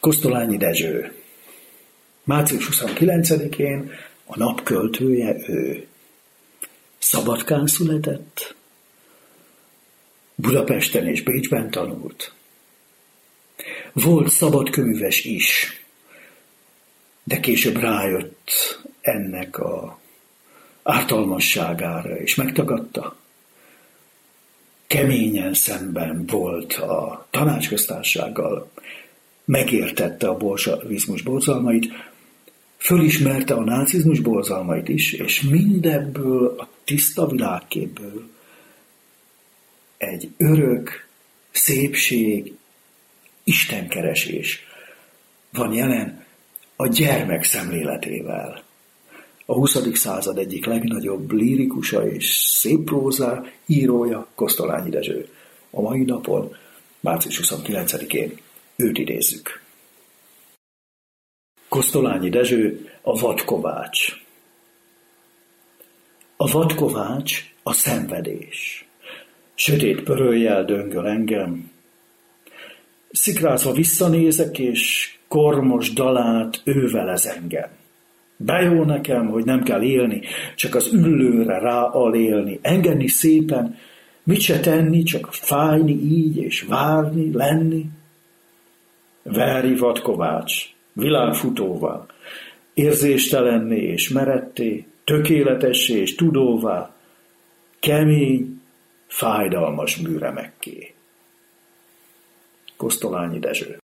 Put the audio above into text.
Kosztolányi Dezső. Március 29-én a nap költője ő. Szabadkán született, Budapesten és Bécsben tanult. Volt szabadköműves is, de később rájött ennek a ártalmasságára, és megtagadta. Keményen szemben volt a tanácsköztársággal, megértette a bolsevizmus borzalmait, fölismerte a nácizmus borzalmait is, és mindebből a tiszta világképből egy örök szépség, istenkeresés van jelen a gyermek szemléletével. A 20. század egyik legnagyobb lírikusa és szép próza írója Kosztolányi Dezső. A mai napon, március 29-én őt idézzük. Kosztolányi Dezső, a vadkovács. A vadkovács a szenvedés. Sötét pöröllyel döngöl engem. Szikrázva visszanézek, és kormos dalát ővelez engem. De jó nekem, hogy nem kell élni, csak az üllőre ráalélni, engedni szépen, mit se tenni, csak fájni így, és várni, lenni. Veri vadkovács, világfutóvá, érzéstelenné és meretté, tökéletessé és tudóvá, kemény, fájdalmas műremekké. Kosztolányi Dezső.